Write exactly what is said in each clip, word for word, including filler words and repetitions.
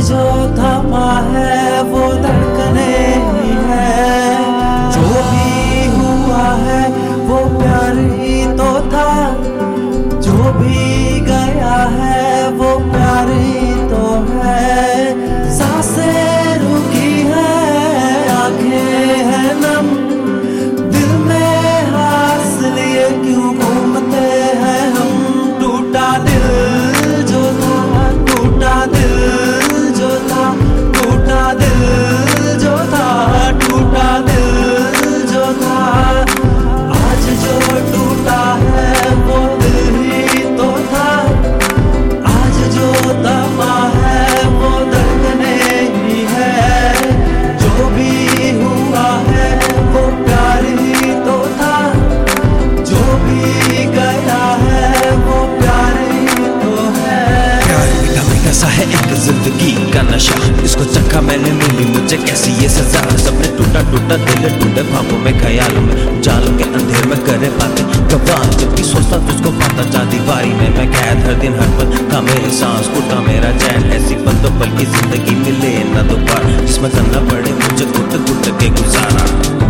जो थमा है वो धड़कने ही है, जो भी हुआ है वो प्यार ही तो था, जो भी गया है वो प्यार ही तो है। सांसें रुकी है, आंखें हैं नम, दिल में हाथ लिए क्यों घूमते हैं हम। टूटा दिल जो था, टूटा दिल जो था, टूटा दिल जो था, टूटा दिल जो था। आज जो टूटा है वो दिल ही तो था, आज जो थमा है वो धड़कने ही है, जो भी हुआ है वो प्यार ही तो था, जो भी गया है वो प्यार ही तो है। प्यार मीठा मीठा सा है एक जिंदगी का नशा, इसको चखा मैंने मिली मुझे कैसी ये सजा। सबने टूटा टूटा दिल टूटे ख्वाबों में ख्यालों में, उजालों के अंधेर में करे बातें गवाह। जब भी सोचता तुझको पाता जा दीवारी में मैं कैद, हर दिन हर पल था मेरी सांस, उठा मेरा चैन। ऐसी पल तो पल की जिंदगी मिले न दोबारा, जिसमें करना पड़े मुझे घुट घुट के गुजारा।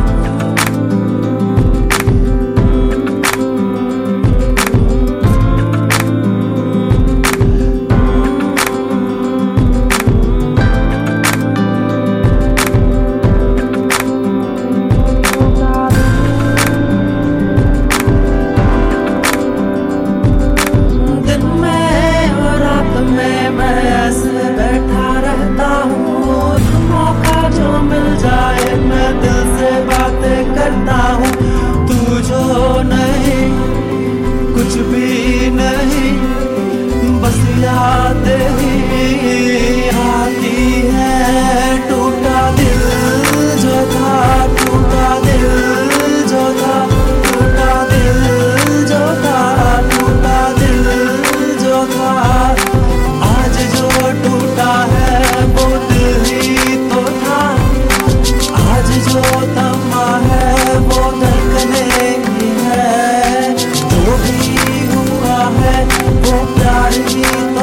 कुछ भी नहीं, बस याद ही आती है। टूटा दिल जो था, टूटा दिल जो था, टूटा दिल जो था, टूटा दिल जो था। आज जो टूटा है वो दिल ही तो था, आज जो थमा है वो धड़कने ही है, जो भी हुआ है वो प्यार ही तो